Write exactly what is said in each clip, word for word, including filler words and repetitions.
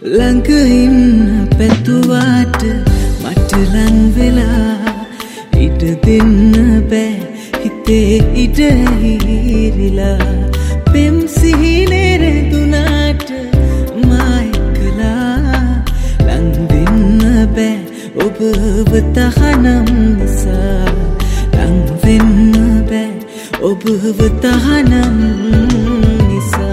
ළඟ ඉන්න පැතුවාට මට ලං වෙලා ඉඩ දෙන්න බෑ හිතේ ඉඩ හිරිලා පෙම් සිහිනේ රැඳුනාට මා එක්කලා ලං වෙන්න බෑ ඔබව තහනම් නිසා ලං වෙන්න බෑ ඔබව තහනම් නිසා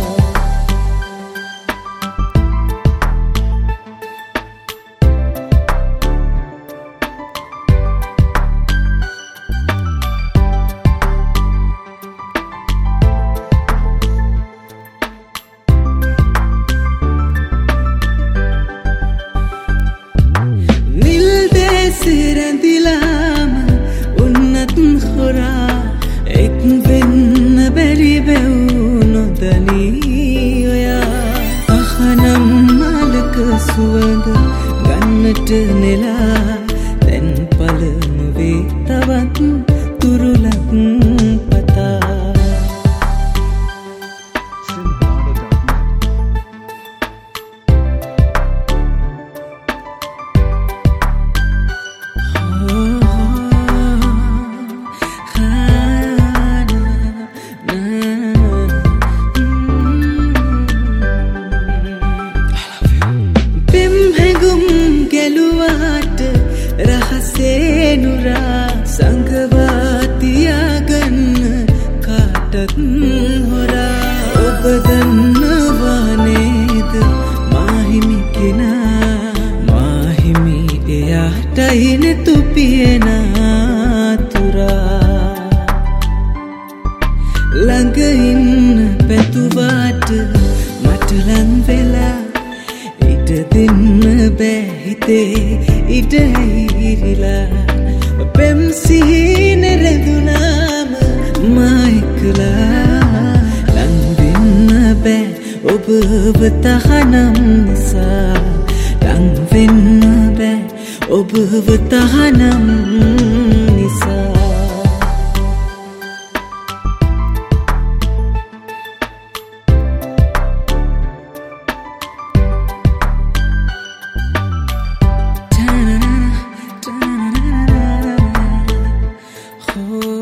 සිරැඳිලාම උන්නත් හොරා එක් වෙන්න බැරි බැව් නොදනී ඔයා අහනම් මලක සුවඳ ගන්නට නෙලා දැන් පළමුවේ තවත් තුරුලක් පතා රහසේ නුරා සංගවා තියාගන්න කාටත් හොරා ඔබ දන්නවා නේද මාහිමි කෙනා මාහිමි එයාටයි නෙතු පියනා තුරා ළඟ ඉන්න පැතුවාට මට ලං වෙලා ඉඩ දෙන්න බෑ හිතේ ඉඩ හිරිලා පෙම් සිහිනේ රැඳුනාම මා එක්කලා ලං වෙන්න බෑ ඔබව තහනම් නිසා ලං වෙන්න බෑ ඔබව තහනම් නිසා oh